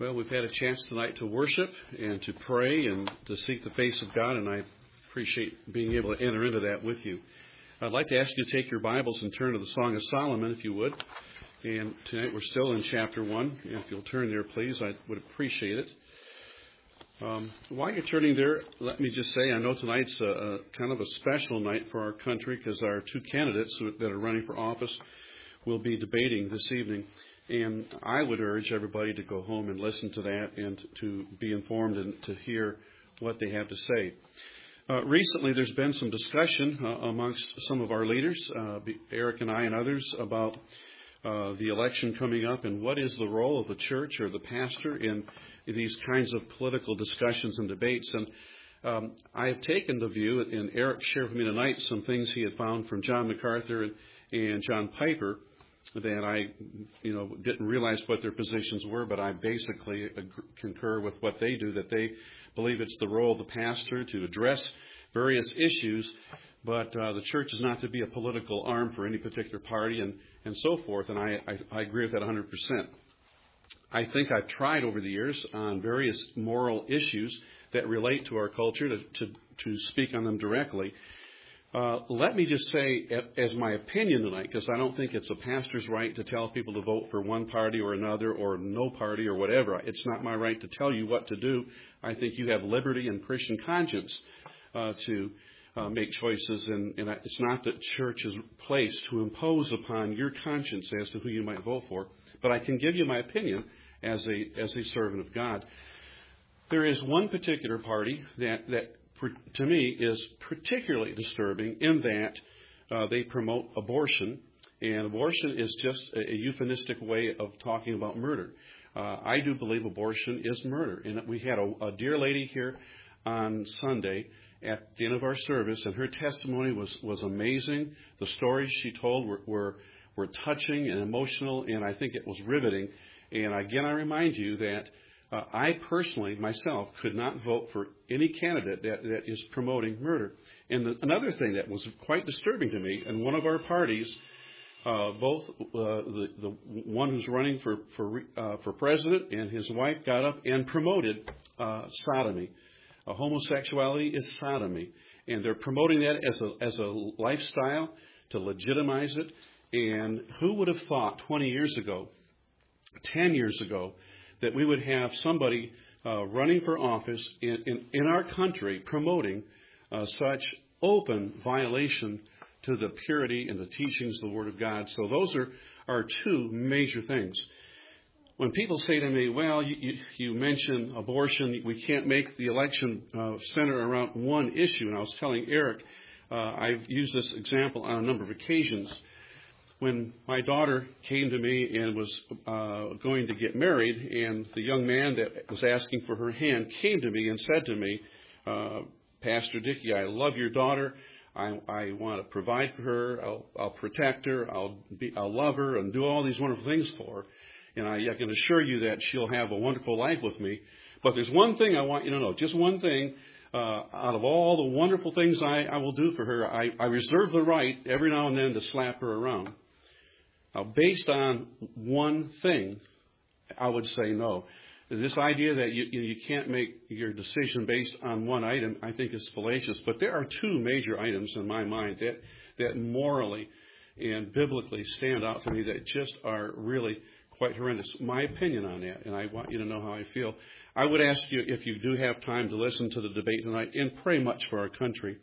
Well, we've had a chance tonight to worship and to pray and to seek the face of God, and I appreciate being able to enter into that with you. I'd like to ask you to take your Bibles and turn to the Song of Solomon, if you would. And tonight we're still in chapter 1. If you'll turn there, please, I would appreciate it. While you're turning there, let me just say, I know tonight's a kind of a special night for our country because our two candidates that are running for office will be debating this evening. And I would urge everybody to go home and listen to that and to be informed and to hear what they have to say. Recently, there's been some discussion amongst some of our leaders, Eric and I and others, about the election coming up and what is the role of the church or the pastor in these kinds of political discussions and debates. And I have taken the view, and Eric shared with me tonight some things he had found from John MacArthur and John Piper, that I, didn't realize what their positions were, but I basically concur with what they do, that they believe it's the role of the pastor to address various issues, but the church is not to be a political arm for any particular party and so forth, and I agree with that 100%. I think I've tried over the years on various moral issues that relate to our culture to speak on them directly. Let me just say, as my opinion tonight, because I don't think it's a pastor's right to tell people to vote for one party or another or no party or whatever. It's not my right to tell you what to do. I think you have liberty and Christian conscience to make choices, and it's not the church's place to impose upon your conscience as to who you might vote for. But I can give you my opinion as a servant of God. There is one particular party that to me is particularly disturbing in that they promote abortion, and abortion is just a euphemistic way of talking about murder. I do believe abortion is murder, and we had a dear lady here on Sunday at the end of our service, and her testimony was amazing. The stories she told were touching and emotional, and I think it was riveting. And again, I remind you that I personally, myself, could not vote for any candidate that is promoting murder. And another thing that was quite disturbing to me, in one of our parties, both the one who's running for president and his wife got up and promoted sodomy. Homosexuality is sodomy, and they're promoting that as a lifestyle to legitimize it. And who would have thought 20 years ago, 10 years ago, that we would have somebody running for office in our country promoting such open violation to the purity and the teachings of the Word of God. So those are two major things. When people say to me, well, you mentioned abortion, we can't make the election center around one issue. And I was telling Eric, I've used this example on a number of occasions. When my daughter came to me and was going to get married, and the young man that was asking for her hand came to me and said to me, Pastor Dickey, I love your daughter. I want to provide for her. I'll protect her. I'll love her and do all these wonderful things for her. And I can assure you that she'll have a wonderful life with me. But there's one thing I want you to know, just one thing. Out of all the wonderful things I will do for her, I reserve the right every now and then to slap her around. Now, based on one thing, I would say no. This idea that you can't make your decision based on one item, I think is fallacious. But there are two major items in my mind that morally and biblically stand out to me that just are really quite horrendous. My opinion on that, and I want you to know how I feel. I would ask you, if you do have time, to listen to the debate tonight and pray much for our country.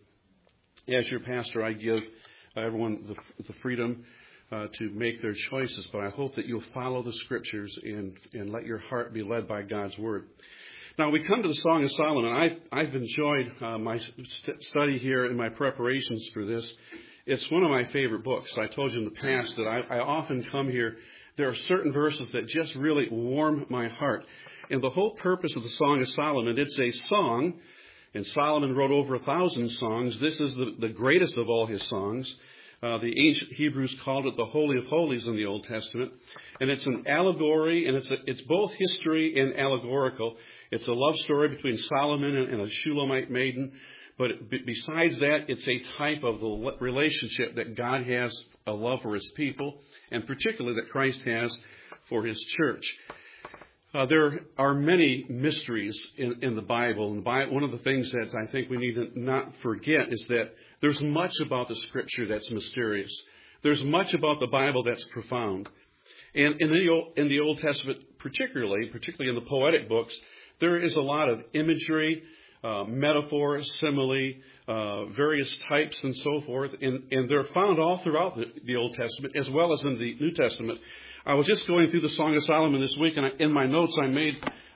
As your pastor, I give everyone the freedom to make their choices, but I hope that you'll follow the Scriptures and let your heart be led by God's Word. Now, we come to the Song of Solomon. I've enjoyed my study here and my preparations for this. It's one of my favorite books. I told you in the past that I often come here. There are certain verses that just really warm my heart. And the whole purpose of the Song of Solomon, it's a song, and Solomon wrote over 1,000 songs. This is the greatest of all his songs. The ancient Hebrews called it the Holy of Holies in the Old Testament. And it's an allegory, and it's both history and allegorical. It's a love story between Solomon and a Shulamite maiden. But besides that, it's a type of the relationship that God has, a love for his people, and particularly that Christ has for his church. There are many mysteries in the Bible. And one of the things that I think we need to not forget is that there's much about the Scripture that's mysterious. There's much about the Bible that's profound. And in the Old Testament particularly in the poetic books, there is a lot of imagery, metaphor, simile, various types and so forth. And they're found all throughout the Old Testament as well as in the New Testament. I was just going through the Song of Solomon this week, and in my notes I made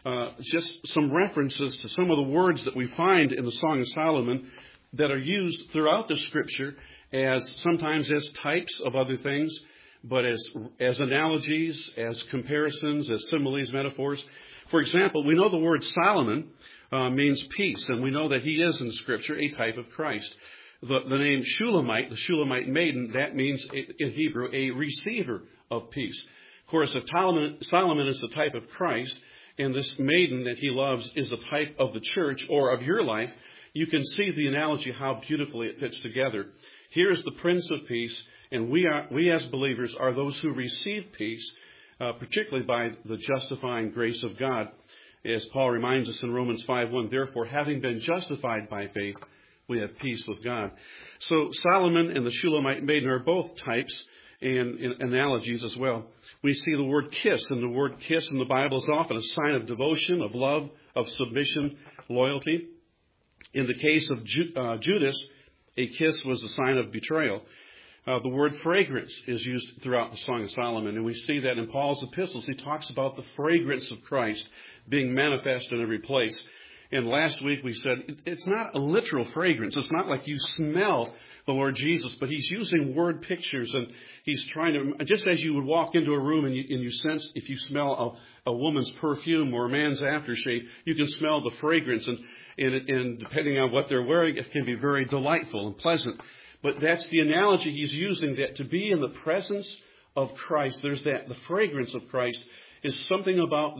just some references to some of the words that we find in the Song of Solomon that are used throughout the Scripture sometimes as types of other things, but as analogies, as comparisons, as similes, metaphors. For example, we know the word Solomon means peace, and we know that he is in Scripture a type of Christ. The name Shulamite, the Shulamite maiden, that means in Hebrew a receiver of peace. Of course, if Solomon is the type of Christ, and this maiden that he loves is a type of the church or of your life, you can see the analogy how beautifully it fits together. Here is the Prince of Peace, and we as believers are those who receive peace, particularly by the justifying grace of God. As Paul reminds us in Romans 5:1, therefore, having been justified by faith, we have peace with God. So Solomon and the Shulamite maiden are both types and analogies as well. We see the word kiss, and the word kiss in the Bible is often a sign of devotion, of love, of submission, loyalty. In the case of Judas, a kiss was a sign of betrayal. The word fragrance is used throughout the Song of Solomon, and we see that in Paul's epistles. He talks about the fragrance of Christ being manifest in every place. And last week we said it's not a literal fragrance. It's not like you smell the Lord Jesus, but he's using word pictures, and he's trying to, just as you would walk into a room and you sense, if you smell a woman's perfume or a man's aftershave, you can smell the fragrance, and depending on what they're wearing, it can be very delightful and pleasant. But that's the analogy he's using, that to be in the presence of Christ, there's that, the fragrance of Christ is something about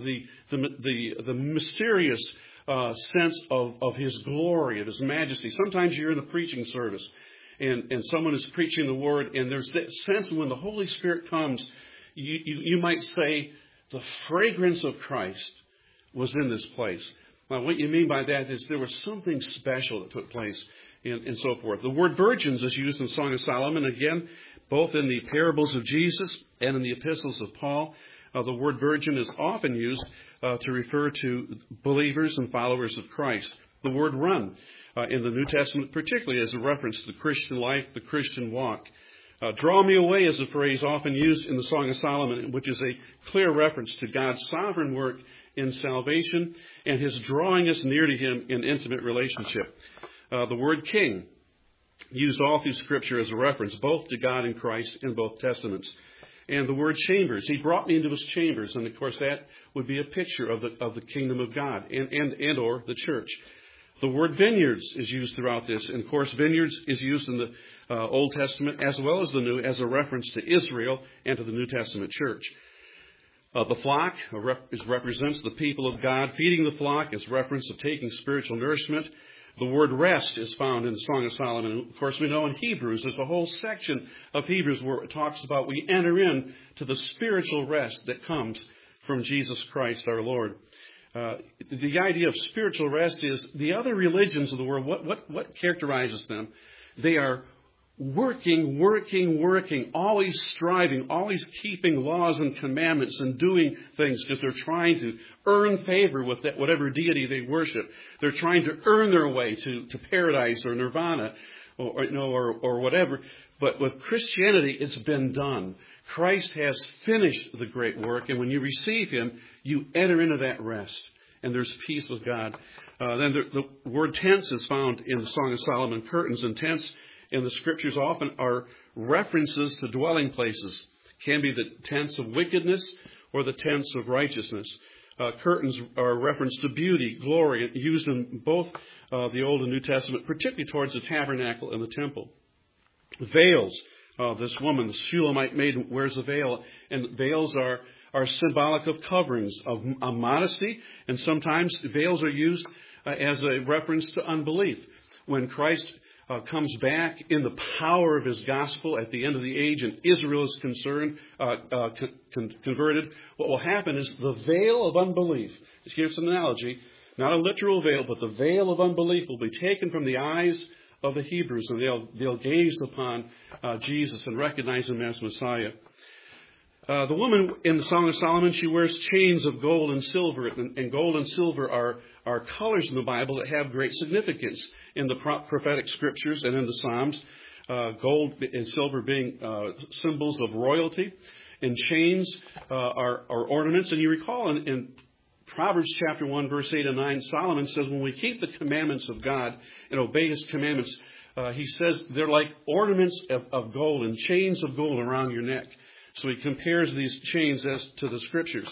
the mysterious sense of his glory, of his majesty. Sometimes you're in a preaching service and someone is preaching the word, and there's that sense when the Holy Spirit comes, you might say the fragrance of Christ was in this place. Now, what you mean by that is there was something special that took place and so forth. The word virgins is used in the Song of Solomon, again, both in the parables of Jesus and in the epistles of Paul. The word virgin is often used to refer to believers and followers of Christ. The word run in the New Testament particularly as a reference to the Christian life, the Christian walk. Draw me away is a phrase often used in the Song of Solomon, which is a clear reference to God's sovereign work in salvation and his drawing us near to him in intimate relationship. The word king, used all through Scripture as a reference, both to God and Christ in both Testaments. And the word chambers, he brought me into his chambers. And of course that would be a picture of the kingdom of God and or the church. The word vineyards is used throughout this. And of course vineyards is used in the Old Testament as well as the New as a reference to Israel and to the New Testament church. The flock represents the people of God. Feeding the flock is reference of taking spiritual nourishment. The word rest is found in the Song of Solomon. Of course, we know in Hebrews, there's a whole section of Hebrews where it talks about we enter in to the spiritual rest that comes from Jesus Christ our Lord. The idea of spiritual rest is the other religions of the world, what characterizes them? They are working, always striving, always keeping laws and commandments and doing things because they're trying to earn favor with that, whatever deity they worship. They're trying to earn their way to paradise or nirvana or whatever. But with Christianity, it's been done. Christ has finished the great work, and when you receive him, you enter into that rest, and there's peace with God. Then the word tents is found in the Song of Solomon. Curtains and tents in the Scriptures often are references to dwelling places. Can be the tents of wickedness or the tents of righteousness. Curtains are a reference to beauty, glory, used in both the Old and New Testament, particularly towards the tabernacle and the temple. Veils. This woman, the Shulamite maiden, wears a veil, and veils are symbolic of coverings, of modesty, and sometimes veils are used as a reference to unbelief. When Christ comes back in the power of his gospel at the end of the age and Israel is converted, what will happen is the veil of unbelief, here's an analogy, not a literal veil, but the veil of unbelief will be taken from the eyes of the Hebrews, and they'll gaze upon Jesus and recognize him as Messiah. The woman in the Song of Solomon, she wears chains of gold and silver, and gold and silver are colors in the Bible that have great significance in the prophetic scriptures and in the Psalms. Gold and silver being symbols of royalty, and chains are ornaments. And you recall in Proverbs chapter 1, verse 8 and 9, Solomon says, when we keep the commandments of God and obey his commandments, he says they're like ornaments of gold and chains of gold around your neck. So he compares these chains as to the scriptures.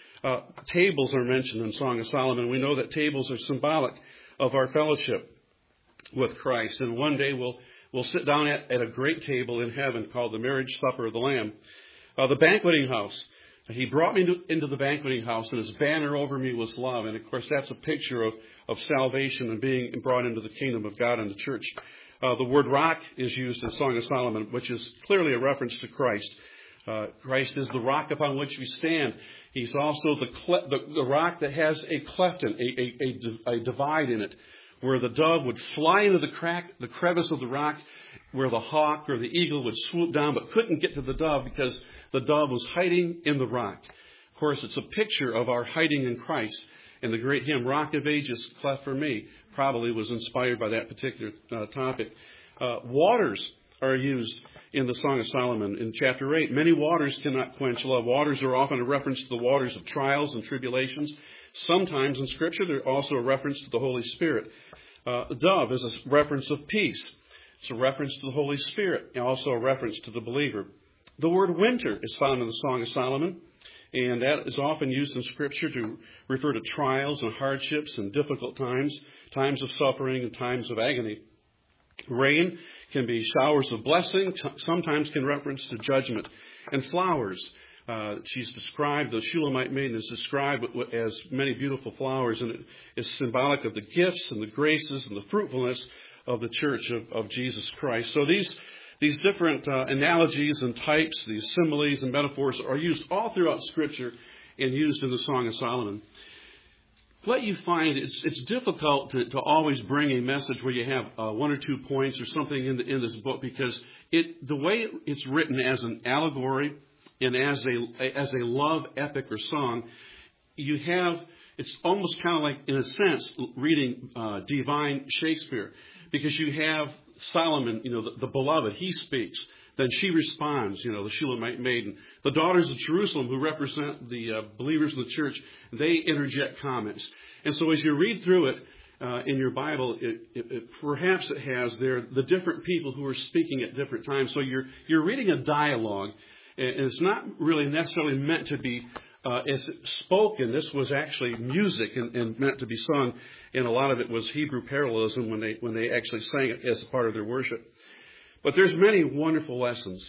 Tables are mentioned in Song of Solomon. We know that tables are symbolic of our fellowship with Christ. And one day we'll sit down at a great table in heaven called the marriage supper of the Lamb. The banqueting house. He brought me into the banqueting house, and his banner over me was love. And, of course, that's a picture of salvation and being brought into the kingdom of God and the church. The word rock is used in Song of Solomon, which is clearly a reference to Christ. Christ is the rock upon which we stand. He's also the rock that has a cleft in, a divide in it, where the dove would fly into the crevice of the rock, where the hawk or the eagle would swoop down but couldn't get to the dove because the dove was hiding in the rock. Of course, it's a picture of our hiding in Christ. And the great hymn, Rock of Ages, Cleft for Me, probably was inspired by that particular topic. Waters are used in the Song of Solomon in chapter 8. Many waters cannot quench love. Waters are often a reference to the waters of trials and tribulations. Sometimes in Scripture, they're also a reference to the Holy Spirit. The dove is a reference of peace. It's a reference to the Holy Spirit, and also a reference to the believer. The word winter is found in the Song of Solomon, and that is often used in Scripture to refer to trials and hardships and difficult times, times of suffering and times of agony. Rain can be showers of blessing, sometimes can reference to judgment. And flowers, she's described, the Shulamite maiden is described as many beautiful flowers, and it is symbolic of the gifts and the graces and the fruitfulness of the church of Jesus Christ. So these different analogies and types, these similes and metaphors are used all throughout Scripture and used in the Song of Solomon. What you find, it's difficult to always bring a message where you have one or 2 points or something in this book, because the way it's written as an allegory and as a love epic or song, it's almost kind of like, in a sense, reading divine Shakespeare, because you have Solomon, the beloved, he speaks. Then she responds, the Shulamite maiden. The daughters of Jerusalem, who represent the believers in the church, they interject comments. And so as you read through it in your Bible, perhaps it has the different people who are speaking at different times. So you're reading a dialogue, and it's not really necessarily meant to be as spoken. This was actually music and meant to be sung, and a lot of it was Hebrew parallelism when they actually sang it as a part of their worship. But there's many wonderful lessons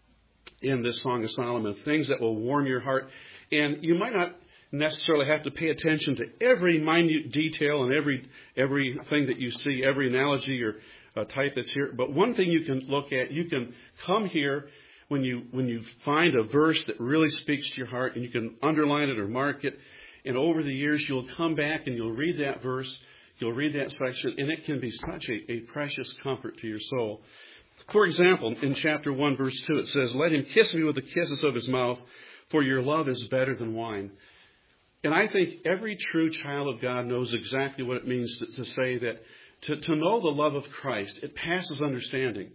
in this Song of Solomon, things that will warm your heart. And you might not necessarily have to pay attention to every minute detail and everything that you see, every analogy or type that's here. But one thing you can look at, you can come here when you find a verse that really speaks to your heart, and you can underline it or mark it. And over the years, you'll come back and you'll read that verse, you'll read that section, and it can be such a precious comfort to your soul. For example, in chapter 1, verse 2, it says, "Let him kiss me with the kisses of his mouth, for your love is better than wine." And I think every true child of God knows exactly what it means to say that, to know the love of Christ, it passes understanding.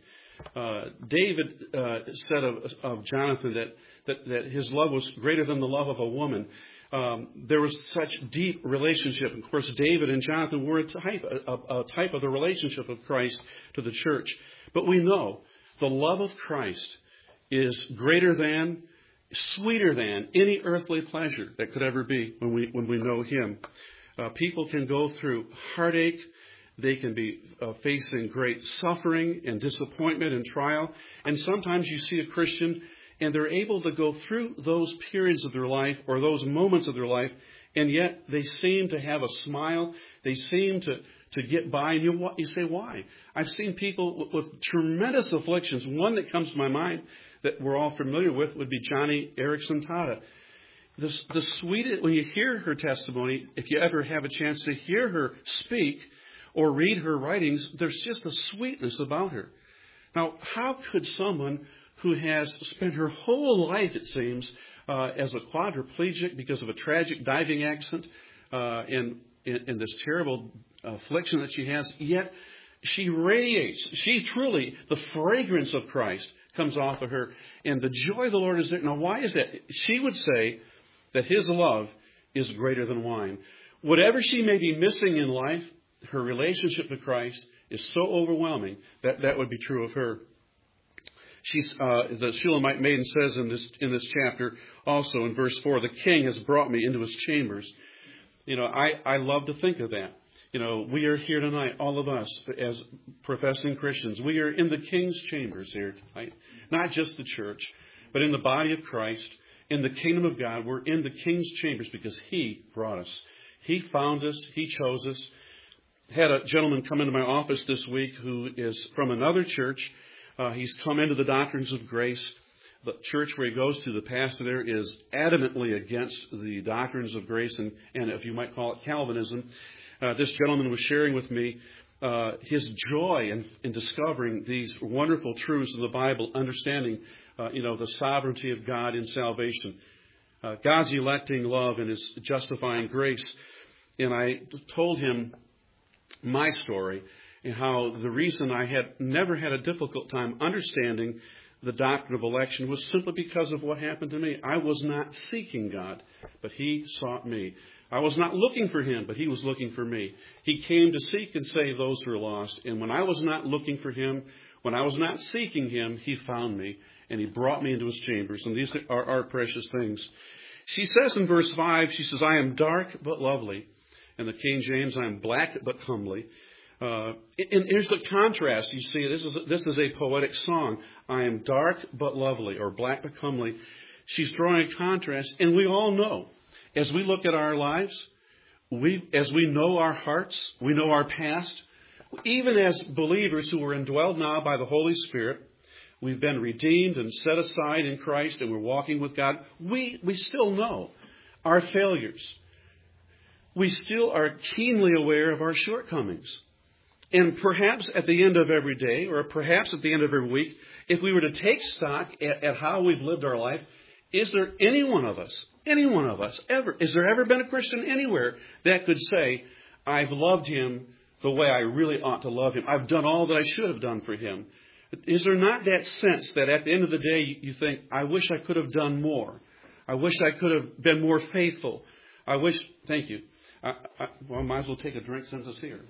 David said of Jonathan that his love was greater than the love of a woman. There was such deep relationship. Of course, David and Jonathan were a type of the relationship of Christ to the church. But we know the love of Christ is greater than, sweeter than any earthly pleasure that could ever be when we know Him. People can go through heartache. They can be facing great suffering and disappointment and trial. And sometimes you see a Christian and they're able to go through those periods of their life or those moments of their life, and yet they seem to have a smile. They seem to to get by. And you say, why? I've seen people with tremendous afflictions. One that comes to my mind that we're all familiar with would be Johnny Erickson Tada. The sweetest, when you hear her testimony, if you ever have a chance to hear her speak or read her writings, there's just a sweetness about her. Now, how could someone who has spent her whole life, it seems, as a quadriplegic because of a tragic diving accident in this terrible affliction that she has, yet she radiates. She truly, the fragrance of Christ comes off of her, and the joy of the Lord is there. Now, why is that? She would say that His love is greater than wine. Whatever she may be missing in life, her relationship to Christ is so overwhelming that that would be true of her. The Shulamite maiden says in this chapter, also in verse 4, the King has brought me into His chambers. I love to think of that. We are here tonight, all of us, as professing Christians. We are in the King's chambers here tonight. Not just the church, but in the body of Christ, in the kingdom of God. We're in the King's chambers because He brought us. He found us. He chose us. Had a gentleman come into my office this week who is from another church. He's come into the doctrines of grace. The church where he goes to, the pastor there is adamantly against the doctrines of grace and if you might call it Calvinism. This gentleman was sharing with me his joy in discovering these wonderful truths in the Bible, understanding, the sovereignty of God in salvation, God's electing love and His justifying grace. And I told him my story and how the reason I had never had a difficult time understanding the doctrine of election was simply because of what happened to me. I was not seeking God, but He sought me. I was not looking for Him, but He was looking for me. He came to seek and save those who are lost. And when I was not looking for Him, when I was not seeking Him, He found me and He brought me into His chambers. And these are our precious things. She says in verse 5, she says, I am dark but lovely. In the King James, I am black but comely. And here's the contrast. You see, this is a poetic song. I am dark but lovely, or black but comely. She's drawing a contrast, and we all know, as we look at our lives, as we know our hearts, we know our past, even as believers who are indwelled now by the Holy Spirit, we've been redeemed and set aside in Christ, and we're walking with God. We still know our failures. We still are keenly aware of our shortcomings. And perhaps at the end of every day, or perhaps at the end of every week, if we were to take stock at how we've lived our life, is there any one of us ever, has there ever been a Christian anywhere that could say, I've loved Him the way I really ought to love Him. I've done all that I should have done for Him. Is there not that sense that at the end of the day you think, I wish I could have done more. I wish I could have been more faithful. Thank you. Well, I might as well take a drink since it's here.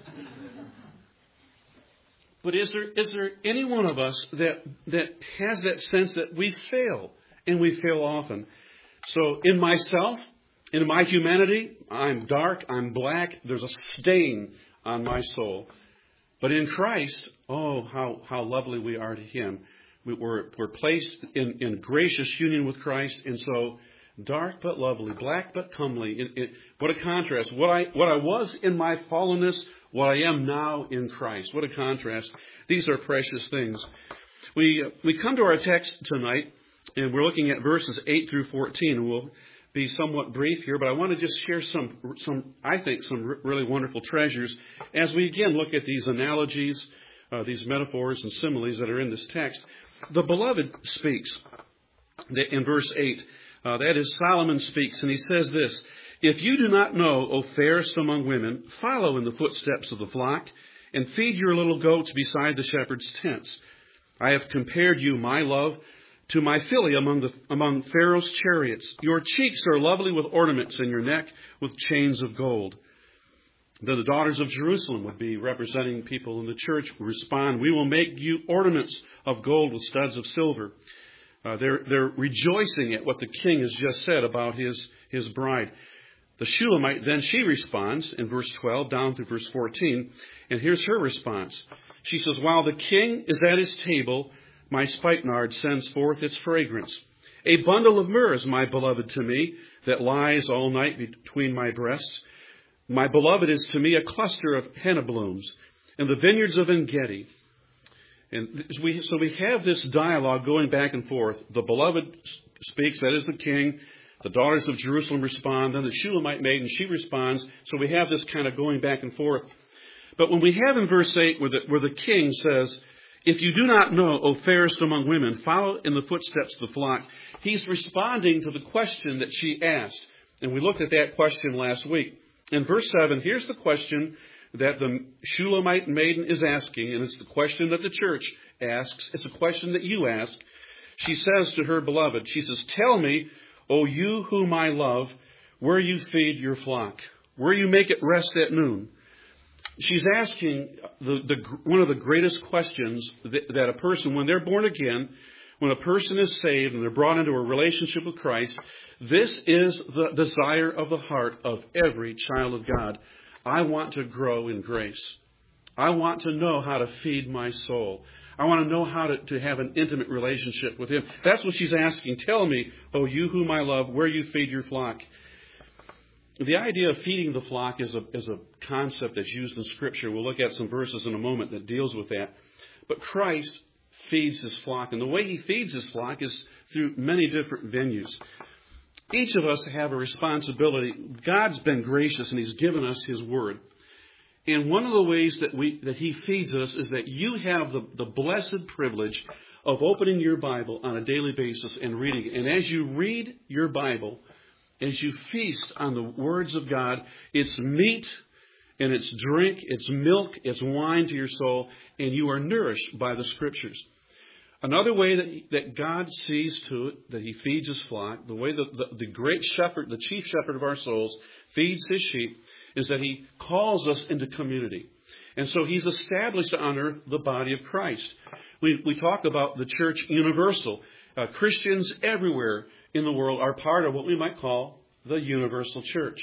But is there any one of us that has that sense that we fail, and we fail often? So in myself, in my humanity, I'm dark, I'm black, there's a stain on my soul. But in Christ, oh, how lovely we are to Him. We're placed in gracious union with Christ, and so dark but lovely, black but comely. What a contrast. What I was in my fallenness, what I am now in Christ. What a contrast. These are precious things. We come to our text tonight, and we're looking at verses 8 through 14. We'll be somewhat brief here, but I want to just share some really wonderful treasures as we again look at these analogies, these metaphors and similes that are in this text. The beloved speaks in verse 8. That is, Solomon speaks, and he says this, If you do not know, O fairest among women, follow in the footsteps of the flock, and feed your little goats beside the shepherd's tents. I have compared you, my love, to my filly among Pharaoh's chariots. Your cheeks are lovely with ornaments, and your neck with chains of gold. Then the daughters of Jerusalem would be representing people in the church, respond, We will make you ornaments of gold with studs of silver. They're rejoicing at what the king has just said about his bride. The Shulamite, then she responds in verse 12 down through verse 14. And here's her response. She says, While the king is at his table, my spikenard sends forth its fragrance. A bundle of myrrh is my beloved to me, that lies all night between my breasts. My beloved is to me a cluster of henna blooms in the vineyards of En-Gedi. And so we have this dialogue going back and forth. The beloved speaks, that is the king. The daughters of Jerusalem respond. Then the Shulamite maiden, she responds. So we have this kind of going back and forth. But when we have in verse 8 where the king says, if you do not know, O fairest among women, follow in the footsteps of the flock, he's responding to the question that she asked. And we looked at that question last week. In verse 7, here's the question that the Shulamite maiden is asking, and it's the question that the church asks. It's a question that you ask. She says to her beloved, she says, tell me, O you whom I love, where you feed your flock, where you make it rest at noon. She's asking one of the greatest questions that a person, when they're born again, when a person is saved and they're brought into a relationship with Christ, this is the desire of the heart of every child of God. I want to grow in grace. I want to know how to feed my soul. I want to know how to have an intimate relationship with Him. That's what she's asking. Tell me, O you whom I love, where you feed your flock. The idea of feeding the flock is a concept that's used in Scripture. We'll look at some verses in a moment that deals with that. But Christ feeds His flock, and the way He feeds His flock is through many different venues. Each of us have a responsibility. God's been gracious, and He's given us His Word. And one of the ways that He feeds us is that you have the blessed privilege of opening your Bible on a daily basis and reading it. And as you read your Bible, as you feast on the words of God, it's meat and it's drink, it's milk, it's wine to your soul, and you are nourished by the Scriptures. Another way that God sees to it, that He feeds His flock, the way the great shepherd, the chief shepherd of our souls, feeds His sheep, is that He calls us into community. And so He's established on earth the body of Christ. We talk about the church universal. Christians everywhere in the world are part of what we might call the universal church.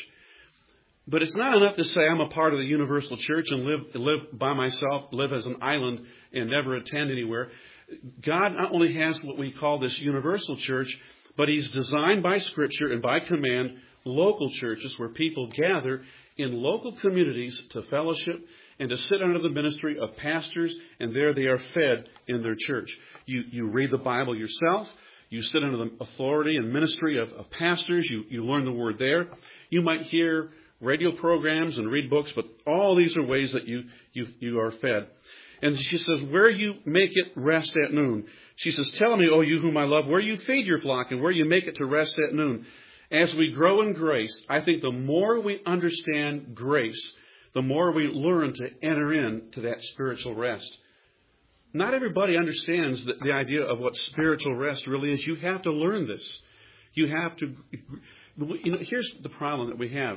But it's not enough to say I'm a part of the universal church and live by myself, live as an island and never attend anywhere. God not only has what we call this universal church, but He's designed by Scripture and by command local churches where people gather in local communities to fellowship and to sit under the ministry of pastors, and there they are fed in their church. You read the Bible yourself. You sit under the authority and ministry of pastors. You learn the Word there. You might hear radio programs and read books, but all these are ways that you are fed. And she says, where you make it rest at noon. She says, tell me, O you whom I love, where you feed your flock and where you make it to rest at noon. As we grow in grace, I think the more we understand grace, the more we learn to enter into that spiritual rest. Not everybody understands the idea of what spiritual rest really is. You have to learn this. You have to. Here's the problem that we have.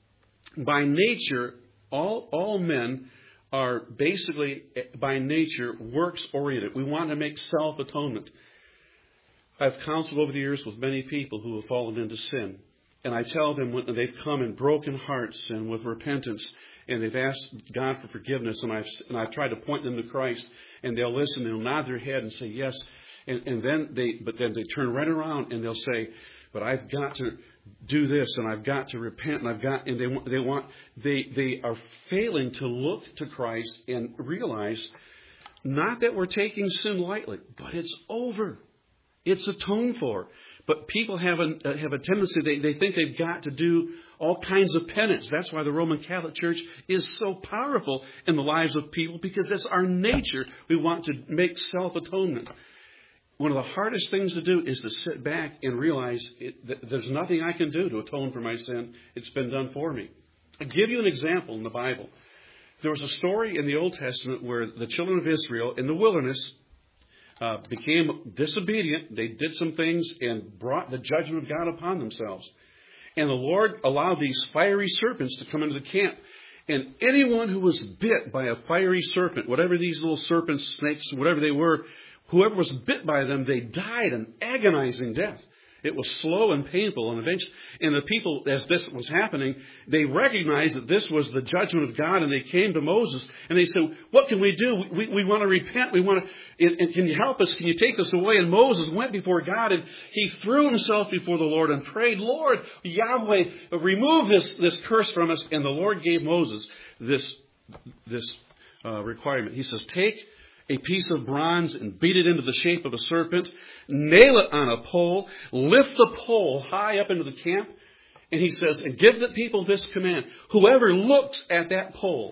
By nature, all men are basically, by nature, works-oriented. We want to make self-atonement. I've counseled over the years with many people who have fallen into sin. And I tell them when they've come in broken hearts and with repentance, and they've asked God for forgiveness, and I've tried to point them to Christ, and they'll listen, they'll nod their head and say yes, and then they turn right around and they'll say, but I've got to do this, and I've got to repent, and they are failing to look to Christ and realize not that we're taking sin lightly, but it's over. It's atoned for. But people have a tendency, they think they've got to do all kinds of penance. That's why the Roman Catholic Church is so powerful in the lives of people, because that's our nature. We want to make self-atonement. One of the hardest things to do is to sit back and realize that there's nothing I can do to atone for my sin. It's been done for me. I'll give you an example in the Bible. There was a story in the Old Testament where the children of Israel in the wilderness became disobedient. They did some things and brought the judgment of God upon themselves. And the Lord allowed these fiery serpents to come into the camp. And anyone who was bit by a fiery serpent, whatever these little serpents, snakes, whatever they were, whoever was bit by them, they died an agonizing death. It was slow and painful, and eventually, and the people, as this was happening, they recognized that this was the judgment of God, and they came to Moses, and they said, what can we do? We want to repent. We want to, and can you help us? Can you take us away? And Moses went before God, and he threw himself before the Lord and prayed, Lord, Yahweh, remove this curse from us. And the Lord gave Moses this requirement. He says, take a piece of bronze and beat it into the shape of a serpent, nail it on a pole, lift the pole high up into the camp, and he says, and give the people this command. Whoever looks at that pole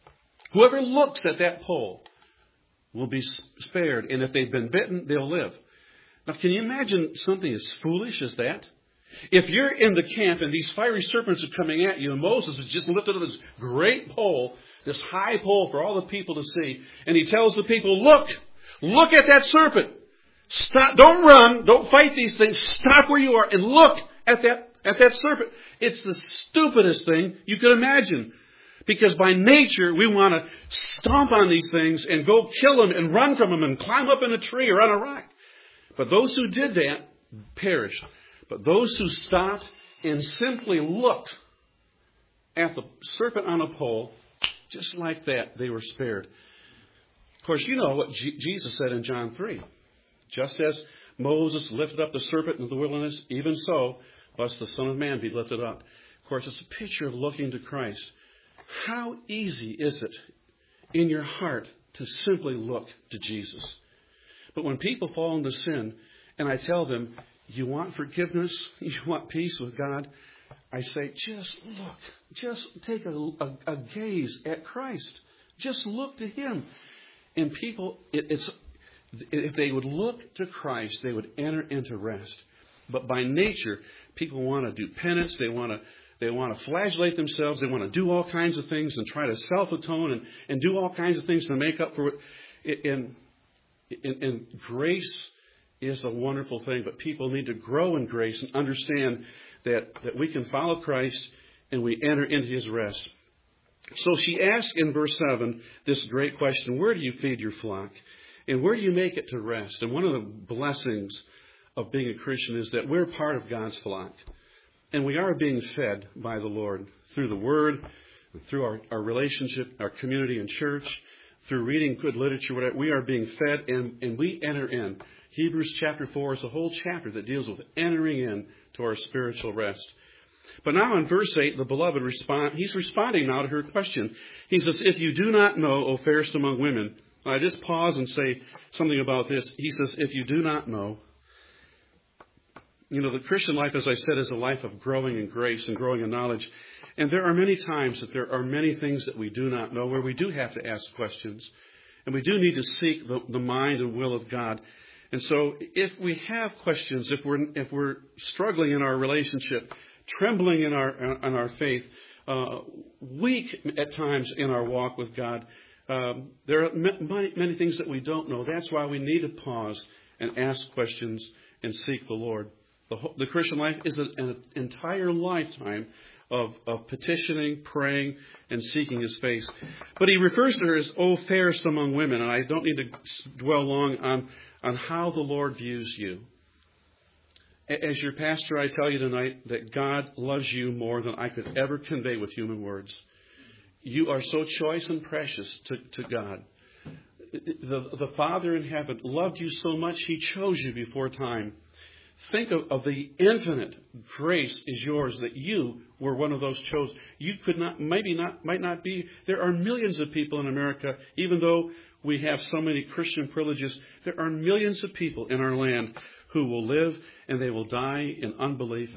will be spared, and if they've been bitten, they'll live. Now, can you imagine something as foolish as that? If you're in the camp and these fiery serpents are coming at you, and Moses has just lifted up this great pole, this high pole for all the people to see, and he tells the people, look at that serpent. Stop, don't run, don't fight these things, stop where you are and look at that serpent. It's the stupidest thing you could imagine. Because by nature, we want to stomp on these things and go kill them and run from them and climb up in a tree or on a rock. But those who did that perished. But those who stopped and simply looked at the serpent on a pole, just like that, they were spared. Of course, you know what Jesus said in John 3. Just as Moses lifted up the serpent in the wilderness, even so must the Son of Man be lifted up. Of course, it's a picture of looking to Christ. How easy is it in your heart to simply look to Jesus? But when people fall into sin, and I tell them, you want forgiveness, you want peace with God, I say, just look. Just take a gaze at Christ. Just look to Him. And people, if they would look to Christ, they would enter into rest. But by nature, people want to do penance. They want to flagellate themselves. They want to do all kinds of things and try to self-atone and do all kinds of things to make up for it. And grace is a wonderful thing, but people need to grow in grace and understand that we can follow Christ and we enter into His rest. So she asked in verse 7 this great question, where do you feed your flock? And where do you make it to rest? And one of the blessings of being a Christian is that we're part of God's flock. And we are being fed by the Lord through the Word, through our relationship, our community and church, through reading good literature, whatever. We are being fed and we enter in. Hebrews chapter 4 is a whole chapter that deals with entering in to our spiritual rest. But now in verse 8, the beloved he's responding now to her question. He says, if you do not know, O fairest among women. I just pause and say something about this. He says, if you do not know. You know, the Christian life, as I said, is a life of growing in grace and growing in knowledge. And there are many times that there are many things that we do not know, where we do have to ask questions. And we do need to seek the mind and will of God. And so if we have questions, if we're struggling in our relationship, trembling in our faith, weak at times in our walk with God, there are many things that we don't know. That's why we need to pause and ask questions and seek the Lord. The Christian life is an entire lifetime of petitioning, praying, and seeking His face. But he refers to her as, O fairest among women. And I don't need to dwell long on how the Lord views you. As your pastor, I tell you tonight that God loves you more than I could ever convey with human words. You are so choice and precious to God. The Father in heaven loved you so much, He chose you before time. Think of the infinite grace is yours that you were one of those chosen. You might not be. There are millions of people in America, even though we have so many Christian privileges, there are millions of people in our land who will live and they will die in unbelief.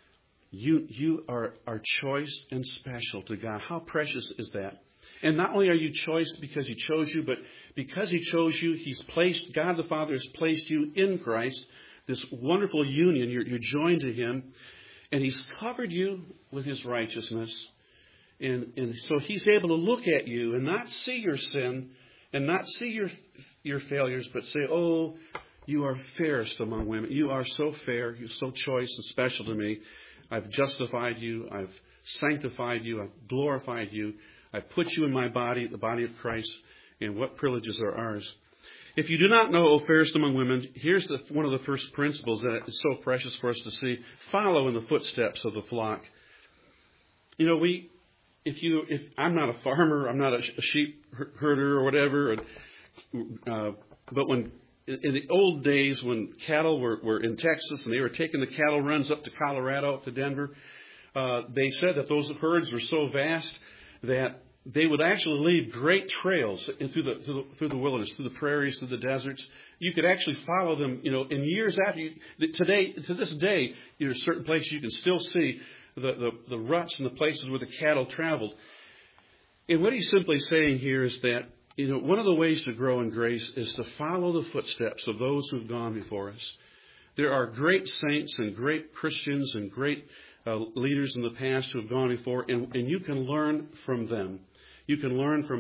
You are choice and special to God. How precious is that? And not only are you choice because He chose you, but because He chose you, God the Father has placed you in Christ. This wonderful union, you're joined to Him, and He's covered you with His righteousness. And so He's able to look at you and not see your sin and not see your failures, but say, oh, you are fairest among women. You are so fair. You're so choice and special to me. I've justified you. I've sanctified you. I've glorified you. I've put you in my body, the body of Christ. And what privileges are ours. If you do not know, O fairest among women, here's one of the first principles that is so precious for us to see. Follow in the footsteps of the flock. You know, if I'm not a farmer, I'm not a sheep herder or whatever, but when in the old days when cattle were in Texas and they were taking the cattle runs up to Colorado, up to Denver, they said that those herds were so vast that they would actually leave great trails through the wilderness, through the prairies, through the deserts. You could actually follow them, you know, in years after. To this day, there are certain places you can still see the ruts and the places where the cattle traveled. And what he's simply saying here is that, you know, one of the ways to grow in grace is to follow the footsteps of those who've gone before us. There are great saints and great Christians and great leaders in the past who have gone before, and you can learn from them. You can learn from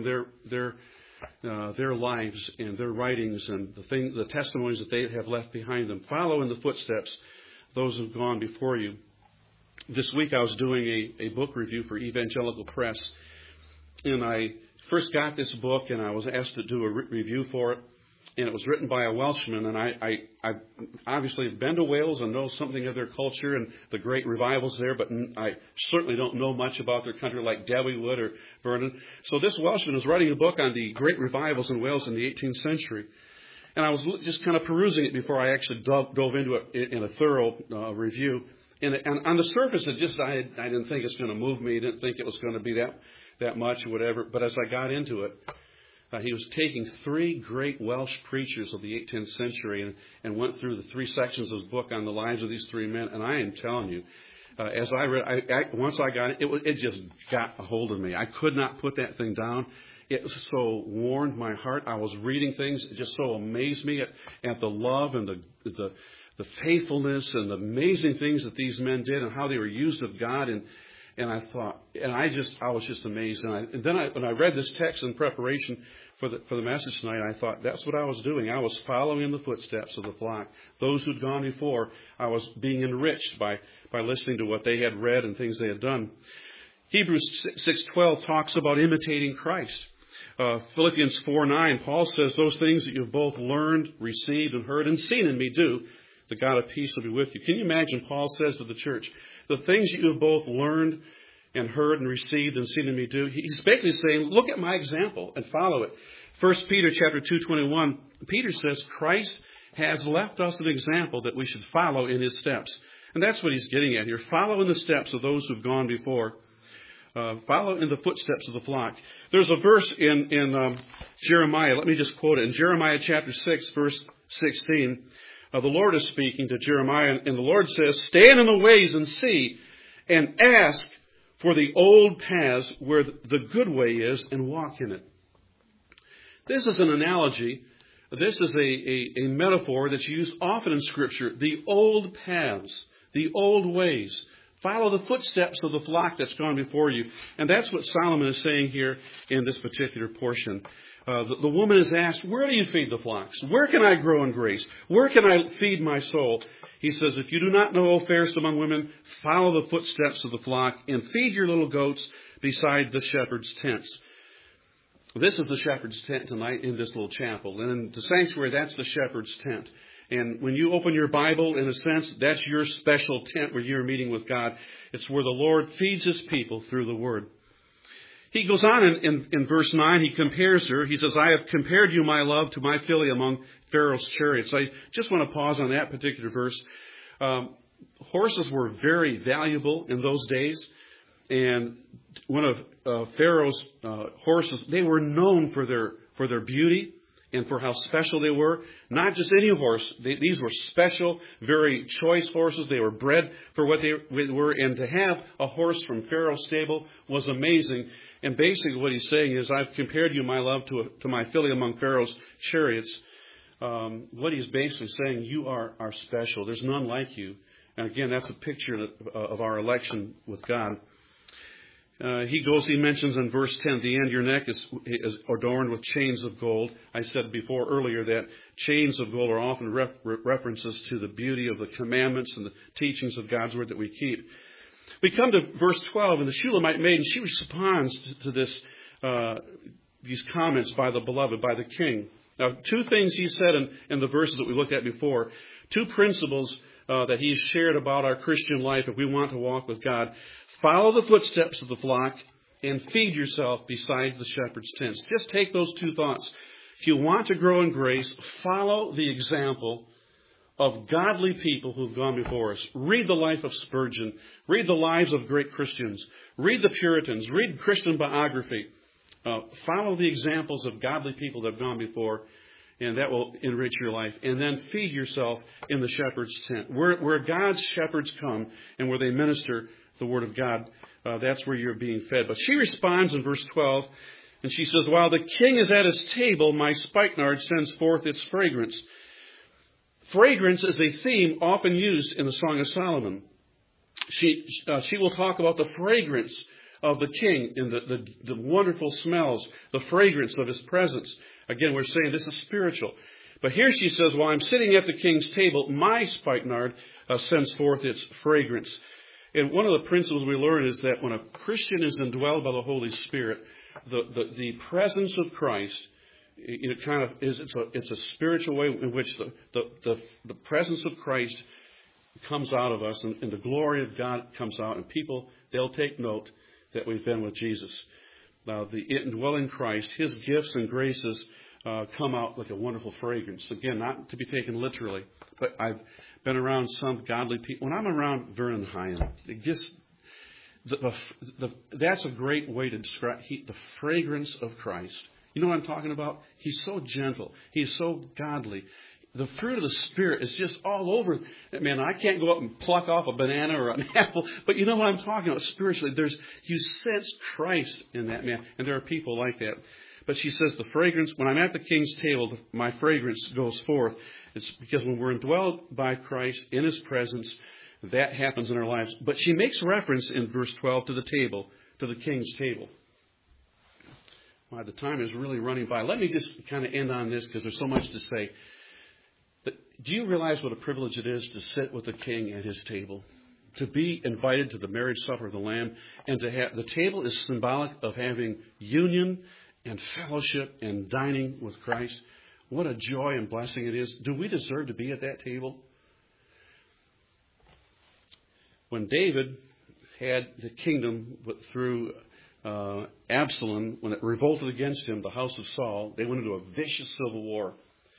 their lives and their writings and the testimonies that they have left behind them. Follow in the footsteps of those who have gone before you. This week I was doing a book review for Evangelical Press, and I first got this book and I was asked to do a review for it. And it was written by a Welshman, and I obviously have been to Wales and know something of their culture and the great revivals there, but I certainly don't know much about their country like Dewi Wood or Vernon. So this Welshman was writing a book on the great revivals in Wales in the 18th century. And I was just kind of perusing it before I actually dove into it in a thorough review. And on the surface, I didn't think it's going to move me. I didn't think it was going to be that much or whatever. But as I got into it, he was taking three great Welsh preachers of the 18th century and went through the three sections of his book on the lives of these three men. And I am telling you, as I read, once I got it, it just got a hold of me. I could not put that thing down. It so warmed my heart. I was reading things. It just so amazed me at the love and the faithfulness and the amazing things that these men did and how they were used of God. And I thought, I was just amazed. And then when I read this text in preparation for the message tonight, I thought that's what I was doing. I was following in the footsteps of the flock. Those who'd gone before, I was being enriched by listening to what they had read and things they had done. Hebrews 6:12 talks about imitating Christ. Philippians 4:9, Paul says, those things that you've both learned, received, and heard, and seen in me do, the God of peace will be with you. Can you imagine Paul says to the church, the things that you have both learned and heard and received and seen in me do, he's basically saying, look at my example and follow it. 1 Peter chapter 2:21, Peter says, Christ has left us an example that we should follow in his steps. And that's what he's getting at here. Follow in the steps of those who've gone before. Follow in the footsteps of the flock. There's a verse in Jeremiah. Let me just quote it. In Jeremiah chapter 6, verse 16, the Lord is speaking to Jeremiah, and the Lord says, stand in the ways and see, and ask for the old paths where the good way is, and walk in it. This is an analogy. This is a metaphor that's used often in Scripture. The old paths, the old ways. Follow the footsteps of the flock that's gone before you. And that's what Solomon is saying here in this particular portion. The woman is asked, where do you feed the flocks? Where can I grow in grace? Where can I feed my soul? He says, if you do not know, O fairest among women, follow the footsteps of the flock and feed your little goats beside the shepherd's tents. This is the shepherd's tent tonight in this little chapel. And in the sanctuary, that's the shepherd's tent. And when you open your Bible, in a sense, that's your special tent where you're meeting with God. It's where the Lord feeds his people through the Word. He goes on in verse 9, he compares her. He says, I have compared you, my love, to my filly among Pharaoh's chariots. I just want to pause on that particular verse. Horses were very valuable in those days. And one of Pharaoh's horses, they were known for their beauty and for how special they were. Not just any horse. These were special, very choice horses. They were bred for what they were. And to have a horse from Pharaoh's stable was amazing. And basically what he's saying is, I've compared you, my love, to my filly among Pharaoh's chariots. What he's basically saying, you are special. There's none like you. And again, that's a picture of our election with God. He mentions in verse 10, the end of your neck is adorned with chains of gold. I said before earlier that chains of gold are often references to the beauty of the commandments and the teachings of God's Word that we keep. We come to verse 12, and the Shulamite maiden, she responds to these comments by the beloved, by the king. Now, two things he said in the verses that we looked at before, two principles that he's shared about our Christian life if we want to walk with God. Follow the footsteps of the flock and feed yourself beside the shepherd's tents. Just take those two thoughts. If you want to grow in grace, follow the example of godly people who've gone before us. Read the life of Spurgeon. Read the lives of great Christians. Read the Puritans. Read Christian biography. Follow the examples of godly people that have gone before, and that will enrich your life. And then feed yourself in the shepherd's tent. Where God's shepherds come and where they minister the Word of God, that's where you're being fed. But she responds in verse 12, and she says, while the king is at his table, my spikenard sends forth its fragrance. Fragrance is a theme often used in the Song of Solomon. She will talk about the fragrance of the king and the wonderful smells, the fragrance of his presence. Again, we're saying this is spiritual. But here she says, while I'm sitting at the king's table, my spikenard sends forth its fragrance. And one of the principles we learn is that when a Christian is indwelled by the Holy Spirit, the presence of Christ, it kind of is, it's a spiritual way in which the presence of Christ comes out of us, and the glory of God comes out, and people, they'll take note that we've been with Jesus. Now, the indwelling Christ, his gifts and graces come out like a wonderful fragrance. Again, not to be taken literally, but I've been around some godly people. When I'm around Vernon Hyam, it just that's a great way to describe the fragrance of Christ. You know what I'm talking about? He's so gentle. He's so godly. The fruit of the Spirit is just all over. Man, I can't go up and pluck off a banana or an apple, but you know what I'm talking about spiritually. You sense Christ in that man, and there are people like that. But she says the fragrance, when I'm at the king's table, my fragrance goes forth. It's because when we're indwelled by Christ in his presence, that happens in our lives. But she makes reference in verse 12 to the table, to the king's table. Well, the time is really running by. Let me just kind of end on this because there's so much to say. Do you realize what a privilege it is to sit with the king at his table? To be invited to the marriage supper of the Lamb, and to have the table is symbolic of having union and fellowship and dining with Christ. What a joy and blessing it is. Do we deserve to be at that table? When David had the kingdom through Absalom, when it revolted against him, the house of Saul, they went into a vicious civil war.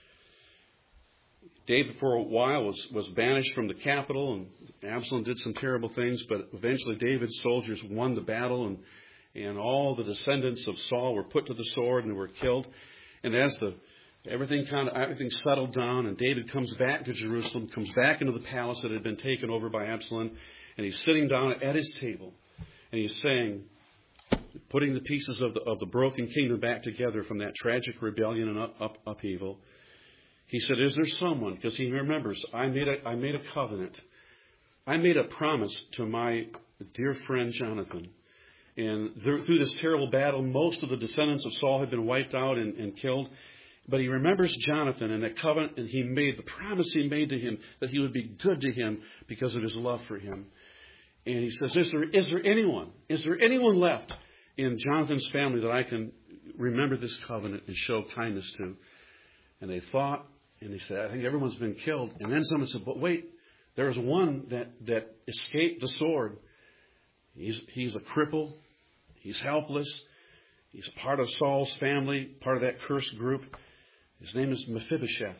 David, for a while, was banished from the capital, and Absalom did some terrible things, but eventually David's soldiers won the battle, and all the descendants of Saul were put to the sword and were killed. And as everything settled down, and David comes back to Jerusalem, comes back into the palace that had been taken over by Absalom, and he's sitting down at his table, and he's saying, putting the pieces of the broken kingdom back together from that tragic rebellion and upheaval. He said, is there someone, because he remembers, I made a covenant. I made a promise to my dear friend Jonathan. And through this terrible battle, most of the descendants of Saul had been wiped out and killed. But he remembers Jonathan and that covenant, and he made the promise he made to him that he would be good to him because of his love for him. And he says, is there anyone left in Jonathan's family that I can remember this covenant and show kindness to? And they thought, and they said, I think everyone's been killed. And then someone said, but wait, there was one that escaped the sword. He's a cripple. He's helpless. He's part of Saul's family, part of that cursed group. His name is Mephibosheth.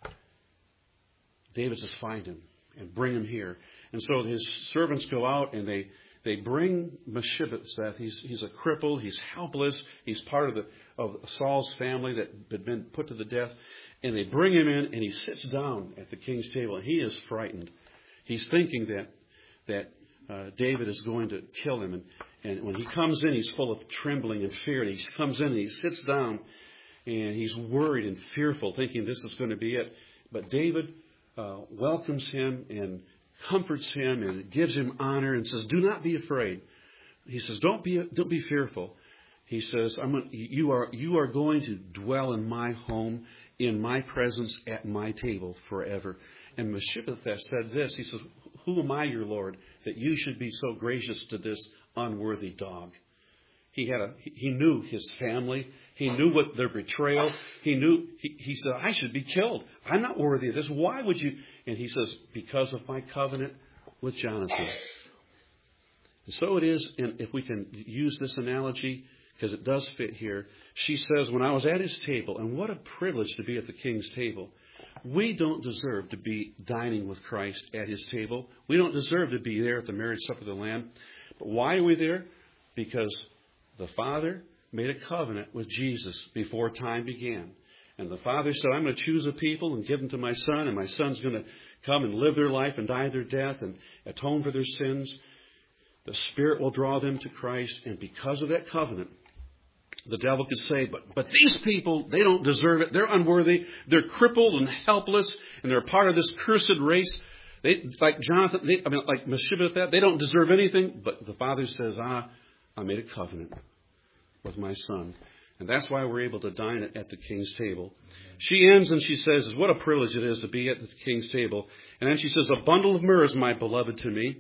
David says, find him and bring him here. And so his servants go out and they bring Mephibosheth. He's a cripple. He's helpless. He's part of Saul's family that had been put to the death. And they bring him in, and he sits down at the king's table, and he is frightened. He's thinking that David is going to kill him. And when he comes in, he's full of trembling and fear. And he comes in, and he sits down, and he's worried and fearful, thinking this is going to be it. But David welcomes him and comforts him and gives him honor and says, do not be afraid. He says, don't be fearful. He says, you are going to dwell in my home, in my presence, at my table forever. And Mephibosheth said this. He says, who am I, your Lord, that you should be so gracious to this unworthy dog? He knew his family. He knew what their betrayal. He said, I should be killed. I'm not worthy of this. Why would you? And he says, because of my covenant with Jonathan. And so it is, and if we can use this analogy, because it does fit here. She says, when I was at his table, and what a privilege to be at the king's table. We don't deserve to be dining with Christ at his table. We don't deserve to be there at the marriage supper of the Lamb. But why are we there? Because the Father made a covenant with Jesus before time began. And the Father said, I'm going to choose a people and give them to my Son, and my Son's going to come and live their life and die their death and atone for their sins. The Spirit will draw them to Christ, and because of that covenant, the devil could say, but these people, they don't deserve it. They're unworthy. They're crippled and helpless, and they're part of this cursed race. They, like Jonathan, like Mephibosheth, they don't deserve anything. But the Father says, I made a covenant with my Son. And that's why we're able to dine at the king's table. She ends and she says, what a privilege it is to be at the king's table. And then she says, a bundle of myrrh is my beloved to me.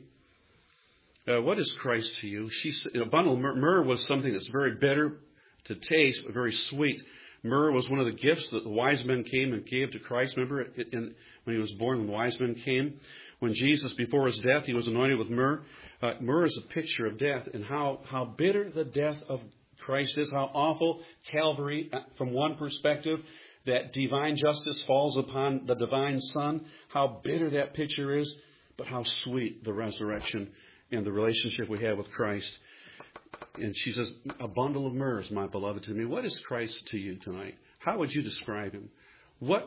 What is Christ to you? A bundle of myrrh was something that's very bitter to taste, but very sweet. Myrrh was one of the gifts that the wise men came and gave to Christ. Remember when he was born, when the wise men came? When Jesus, before his death, he was anointed with myrrh. Myrrh is a picture of death and how bitter the death of Christ is, how awful Calvary, from one perspective, that divine justice falls upon the divine Son, how bitter that picture is, but how sweet the resurrection and the relationship we have with Christ. And she says, a bundle of myrrh is my beloved to me. What is Christ to you tonight? How would you describe him? What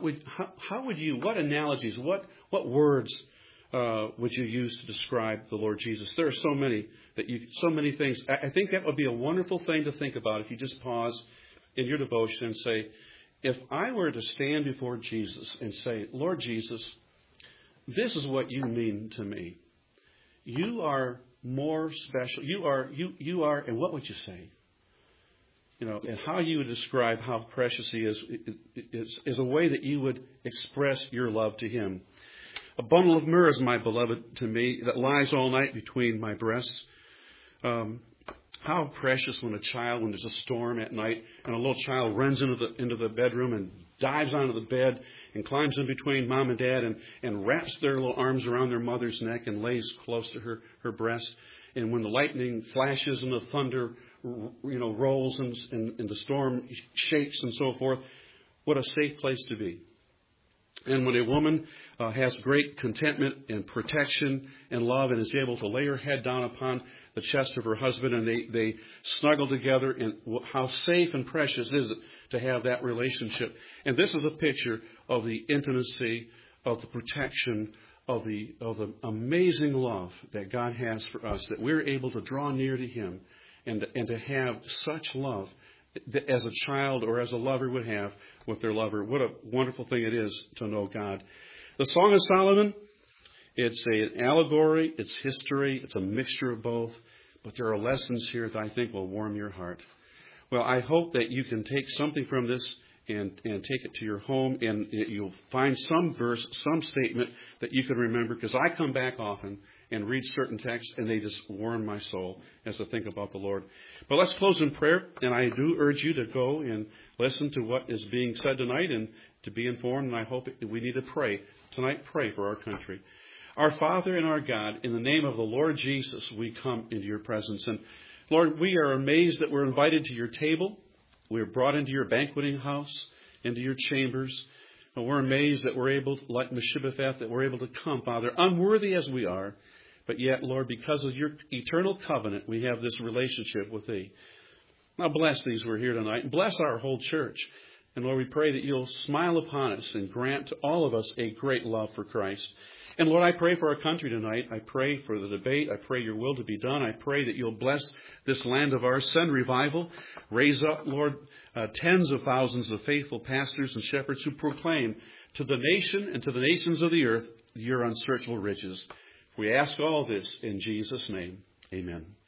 analogies, what words would you use to describe the Lord Jesus? There are so many things. I think that would be a wonderful thing to think about if you just pause in your devotion and say, if I were to stand before Jesus and say, Lord Jesus, this is what you mean to me. You are more special. You are, and what would you say? And how you would describe how precious he is a way that you would express your love to him. A bundle of myrrh is my beloved to me that lies all night between my breasts. How precious when there's a storm at night and a little child runs into the bedroom and dives onto the bed and climbs in between mom and dad and wraps their little arms around their mother's neck and lays close to her breast. And when the lightning flashes and the thunder, rolls and the storm shakes and so forth, what a safe place to be. And when a woman has great contentment and protection and love and is able to lay her head down upon the chest of her husband and they snuggle together, and how safe and precious is it to have that relationship. And this is a picture of the intimacy, of the protection, of the amazing love that God has for us, that we're able to draw near to him and to have such love as a child or as a lover would have with their lover. What a wonderful thing it is to know God. The Song of Solomon, it's an allegory, it's history, it's a mixture of both, but there are lessons here that I think will warm your heart. Well, I hope that you can take something from this and take it to your home, and you'll find some verse, some statement that you can remember, because I come back often and read certain texts, and they just warm my soul as I think about the Lord. But let's close in prayer, and I do urge you to go and listen to what is being said tonight and to be informed, and I hope we need to pray. Tonight, pray for our country. Our Father and our God, in the name of the Lord Jesus, we come into your presence. And Lord, we are amazed that we're invited to your table. We're brought into your banqueting house, into your chambers. And we're amazed that we're able, like Mephibosheth, that we're able to come, Father, unworthy as we are. But yet, Lord, because of your eternal covenant, we have this relationship with thee. Now bless these who are here tonight, and bless our whole church. And Lord, we pray that you'll smile upon us and grant to all of us a great love for Christ. And Lord, I pray for our country tonight. I pray for the debate. I pray your will to be done. I pray that you'll bless this land of ours. Send revival. Raise up, Lord, tens of thousands of faithful pastors and shepherds who proclaim to the nation and to the nations of the earth your unsearchable riches. We ask all this in Jesus' name. Amen.